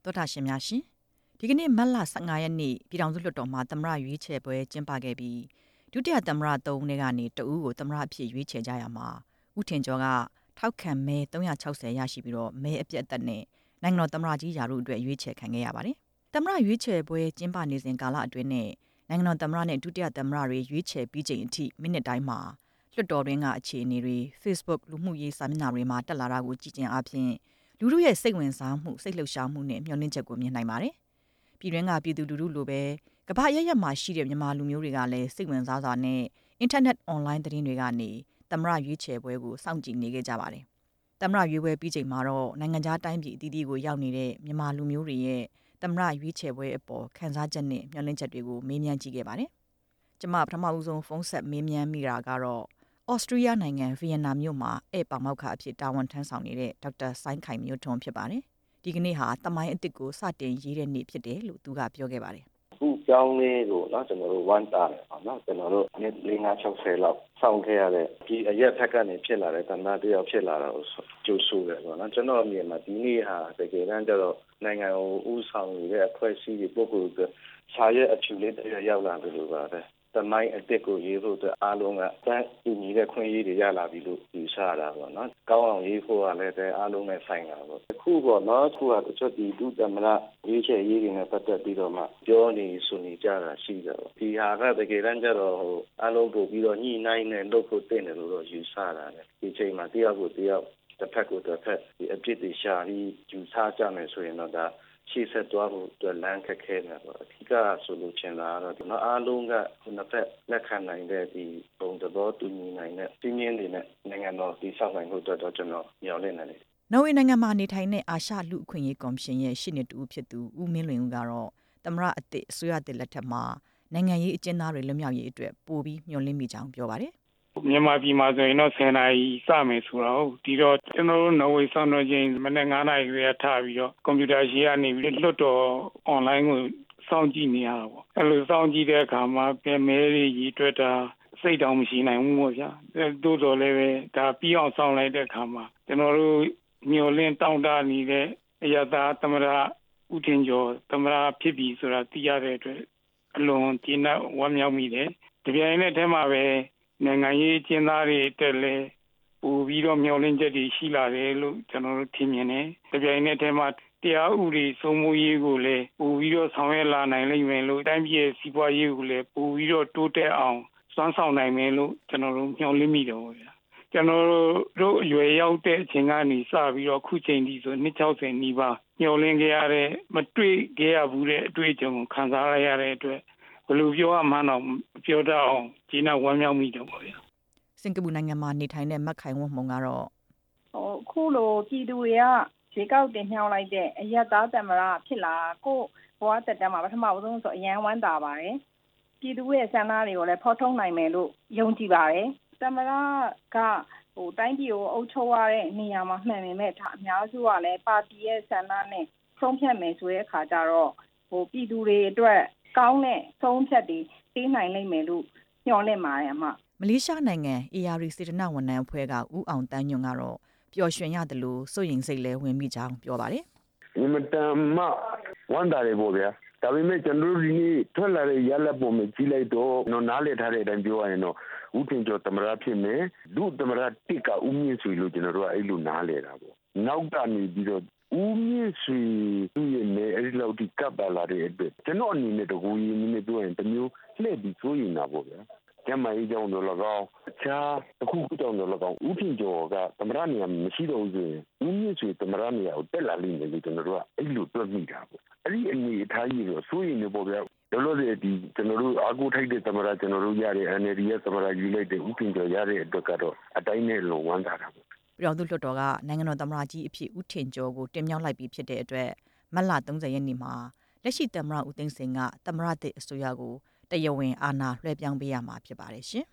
တောတာရှင်များရှင်ဒီကနေ့မတ်လ15ရက်နေ့ပြည်ထောင်စုလွှတ်တော်မှာသမ္မတရွေးချယ်ပွဲကျင်းပခဲ့ပြီးဒုတိယသမ္မတ3ဦးကနေတဦးကိုသမ္မတအဖြစ်ရွေးချယ်ကြရမှာဦးထင်ကျော်ကထောက်ခံမဲ360ရရှိပြီးတော့မဲအပြတ်အသတ်နဲ့နိုင်ငံတော်သမ္မတကြီးရာထူးအတွက်ရွေးချယ်ခံခဲ့ရပါတယ်သမ္မတရွေးချယ်ပွဲကျင်းပနေစဉ်ကာလအတွင်းနဲ့နိုင်ငံတော်သမ္မတနဲ့ဒုတိယသမ္မတတွေရွေးချယ်ပြီးချိန်အထိမိနစ်တိုင်းမှာလွှတ်တော်တွင်းကအခြေအနေတွေ Facebook လူမှုရေးစာမျက်နှာတွေမှာတက်လာတာကိုကြည့်ခြင်းအပြင်လူထုရဲ့စိတ်ဝင်စားမှုစိတ်လှုပ်ရှားမှုနဲ့မျှော်လင့်ချက်ကိုမြင်နိုင်ပါတယ်။ပြည်တွင်းကပြည်သူလူထုလိုပဲကမ္ဘာရရက်မှာရှိတဲ့မြန်မာလူမျိုးတွေကလည်းစိတ်ဝင်စားစွာနဲ့အင်တာနက်အွန်လိုင်းသတင်းတွေကနေသမ္မတရွေးချယ်ပွဲကိုစောင့်ကြည့်နေခဲ့ကြပါတယ်။သမ္မတရွေးပွဲပြီးချိန်မှာတော့နိုင်ငံခြားတိုင်းပြည်အသီးသီးကိုရောက်နေတဲ့မြန်မာလူမျိုးတွေရဲ့သမ္မတရွေးချယ်ပွဲအပေါ်ခံစားချက်နဲ့မျှော်လင့်ချက်တွေကိုမေးမြန်းကြည့်ခဲ့ပါတယ်။ကျွန်မပထမဦးဆုံးဖုန်းဆက်မေးမြန်းမိတာကတော့ဩစတြေးလျနိုင်ငံဗီယက်နမ်မြို့မှာပါမောက္ခအဖြစ်တာဝန်ထမ်းဆောင်နေတဲ့ဒေါက်တာဆိုင်းခိုင်မျိုးထွန်းဖြစ်ပါတယ်။ဒီကနေ့ဟာတမိုင်းအစ်စ်ကိုစတင်ရေးတဲ့နေ့ဖြစ်တယ်လို့သူကပြောခဲ့ပါတယ်။အခုကြောင်းလေးကိုကျွန်တော်တို့ဝမ်းတာတယ်ပေါ့နော်။ကျွန်တော်တို့နှစ်50-60လောက်စောင့်ခဲ့ရတဲ့ဒီအရက်ဖက်ကနေဖြစ်လာတဲ့သမ္မတတယောက်ဖြစ်လာတာကိုကြိုဆိုတယ်ပေါ့နော်။ကျွန်တော်အမြင်မှာဒီနေ့ဟာတကယ်တမ်းကျတော့နိုင်ငံကိုဦးဆောင်နေတဲ့အဖွဲ့အစည်းတွေပုဂ္ဂိုလ်တွေစာရဲ့အဖြူလေးတရရောက်လာတယ်လို့ပါပဲ။တမိုင်းအစ်စ်ကိုရေးဖို့အတွက်အားလုံးကတန်းတူညီတဲ့ခွင့်ရေးတွေရလာပြီလို့ယူဆတာပေါ့နော်။ကောင်းအောင်ရေးဖို့ကလည်းအားလုံးနဲ့ဆိုင်တာပေါ့။အခုပေါ့နော်အခုကတချို့ဒီဒုသမ္မတရေးချယ်ရေးတွေနဲ့ပတ်သက်ပြီးတော့မှပြောနေဆိုနေကြတာရှိတယ်ပေါ့။ဒီဟာကတကယ်တမ်းကျတော့အားလုံးပို့ပြီးတော့ညှိနှိုင်းနဲ့လုပ်ဖို့တင်တယ်လို့တော့ယူဆတာလေ။ဒီချိန်မှာတယောက်ကိုတယောက်တစ်ဖက်ကိုတစ်ဖက်ဒီအပြစ်တွေရှာပြီးယူဆကြမယ်ဆိုရင်တော့ဒါရှေ့ဆက်သွားဖို့အတွက်လမ်းခက်ခဲတယ်ပေါ့အဓိကဆိုလို့ချင်တာကတော့ဒီမှာအားလုံးကနှစ်ဖက်လက်ခံနိုင်တဲ့ဒီပုံသဘောတူညီနိုင်တဲ့ပြင်းပြင်းတွေနဲ့နိုင်ငံတော်ဒီဆောက်နိုင်ဖို့အတွက်တော့ကျွန်တော်မျှော်လင့်နေတယ်နော်ဝေနိုင်ငံမှာနေထိုင်တဲ့အာရှလူအခွင့်အရေးကော်မရှင်ရဲ့ရှေ့နေတူဖြစ်သူဦးမင်းလွင်ဦးကတော့သမ္မတအသစ်အစိုးရအသစ်လက်ထက်မှာနိုင်ငံရေးအကျဉ်းသားတွေလွတ်မြောက်ရေးအတွက်ပိုပြီးမျှော်လင့်မိကြောင်းပြောပါတယ်မြန်မာပြည်မှာဆိုရင်တော့10နာရီစမယ်ဆိုတော့ဒီတော့ကျွန်တော်တို့နော်ဝေဆောင်းတော့ချင်းမနေ့9နာရီရွေးထားပြီးတော့ကွန်ပျူတာရှေ့ကနေပြီးလွတ်တော်အွန်လိုင်းကိုစောင့်ကြည့်နေရတာပေါ့အဲ့လိုစောင့်ကြည့်တဲ့အခါမှာပြန်မဲတွေရည်တွက်တာစိတ်တောင်မရှိနိုင်ဘူးပေါ့ဗျာသို့တော်လည်းပဲဒါပြီးအောင်စောင့်လိုက်တဲ့အခါမှာကျွန်တော်တို့မျှော်လင့်တောင်းတနေတဲ့အရသာသမ္မတဦးထင်ကျော်သမ္မတဖြစ်ပြီဆိုတာသိရတဲ့အတွက်အလွန်ကျေနပ်ဝမ်းမြောက်မိတယ်ဒီပြိုင်နဲ့ထဲမှာပဲနိုင်ငံရေးကျင်းသားတွေတက်လဲပို့ပြီးတော့မျှော်လင့်ချက်တွေရှိလာတယ်လို့ကျွန်တော်တို့ထင်မြင်တယ်။ဒီပြိုင်နဲ့ထဲမှာတရားဥပဒေစိုးမိုးရေးကိုလည်းပို့ပြီးတော့ဆောင်ရွက်လာနိုင်လိမ့်မယ်လို့တိုင်းပြည်ရဲ့စီးပွားရေးကိုလည်းပို့ပြီးတော့တိုးတက်အောင်စွမ်းဆောင်နိုင်မယ်လို့ကျွန်တော်တို့မျှော်လင့်မိတယ်ပေါ့ဗျာ။ကျွန်တော်တို့အရွယ်ရောက်တဲ့အချိန်ကနေစပြီးတော့ခုချိန်ဒီဆို260နီးပါးမျှော်လင့်ခဲ့ရတဲ့မတွေ့ခဲ့ရဘူးတဲ့အတွေ့အကြုံကိုခံစားရတဲ့အတွက်ဘယ်လိုပြောရမှန်းတော့ပြောတတ်အောင်ကျေနပ်ဝမ်းမြောက်မိတယ်ပေါ့ဗျာစင်ကာပူနိုင်ငံမှာနေထိုင်တဲ့မက်ခိုင်ဝတ်မှုံကတော့ခုလိုပြည်သူတွေကခြေကောက်တင်မြှောက်လိုက်တဲ့အရက်သားသမ္မတဖြစ်လာကိုဘဝတက်တမ်းမှာပထမဆုံးဆိုအရန်ဝမ်းသာပါတယ်ပြည်သူရဲ့ဆန္ဒတွေကိုလည်းဖော်ထုတ်နိုင်မယ်လို့ယုံကြည်ပါတယ်သမ္မတကတိုင်းပြည်ကိုအုပ်ချုပ်ရတဲ့နေရာမှာမှန်ပေမဲ့အများစုကလည်းပါတီရဲ့ဆန္ဒနဲ့ဆုံးဖြတ်မယ်ဆိုတဲ့အခါကျတော့ပြည်သူတွေအတွက်ကောင်းတဲ့ဆုံးဖြတ်တွေပေးနိုင်လိမ့်မယ်လို့ညွှန်လင့်ပါတယ်အမမလေးရှားနိုင်ငံ ARD စေတနာဝန်ထမ်းအဖွဲ့ကဦးအောင်တန်းညွန့်ကတော့ပျော်ရွှင်ရတယ်လို့စိုးရိမ်စိတ်လဲဝင်မိကြောင်းပြောပါတယ်။ဒီမတန်မှဝမ်းသာတယ်ပေါ့ဗျာ။ဒါပေမဲ့ကျွန်တော်တို့ဒီနေ့ထွက်လာတဲ့ရလဒ်ပုံမှာကြည့်လိုက်တော့နားလည်ထားတဲ့အတိုင်းပြောရရင်တော့ဦးထင်ကျော်သမ္မတဖြစ်မယ်ဒုသမ္မတတစ်ကဦးမြင့်ဆွေလို့ကျွန်တော်တို့ကအဲ့လိုနားလည်တာပေါ့။နောက်ကနေပြီးတော့ဦးမြင့်ဆွေသူ့ရဲ့နေအဲ့ဒီလောက်ဒီကပ်ပါလာတဲ့အတွက်ကျွန်တော်အနေနဲ့တကူရင်းနေပြောရင်တမျိုးလှည့်ပြီးစိုးရိမ်တာပေါ့ဗျာ။ကျမကြီးကြောင့်တော့၎င်းအခြားအခုကြောင့်တော့၎င်းဦးထင်ကျော်ကသမ္မတနေရာမရှိတော့ဘူးဆိုရင်ဦးမြင့်ဆွေသမ္မတနေရာကိုတက်လာလိမ့်မယ်လို့ကျွန်တော်တို့ကအဲ့လိုတွက်မိတာပေါ့အဲ့ဒီအနေအထားကြီးတော့စိုးရိမ်နေပေါ့ဗျာလောလောဆယ်ဒီကျွန်တော်တို့အားကိုးထိုက်တဲ့သမ္မတကျွန်တော်တို့ရတဲ့ NLD ရဲ့သမ္မတယူလိုက်တဲ့ဦးထင်ကျော်ရတဲ့အတွက်ကတော့အတိုင်းနဲ့လုံဝမ်းသာတာပေါ့ပြည်တော်သူလွှတ်တော်ကနိုင်ငံတော်သမ္မတကြီးအဖြစ်ဦးထင်ကျော်ကိုတင်မြှောက်လိုက်ပြီးဖြစ်တဲ့အတွက်မတ်လ30ရက်နေ့မှာလက်ရှိသမ္မတဦးသိန်းစိန်ကသမ္မတသစ်အစိုးရကိုတရားဝင်အာဏာလွှဲပြောင်းပေးရမှာဖြစ်ပါတယ်ရှင်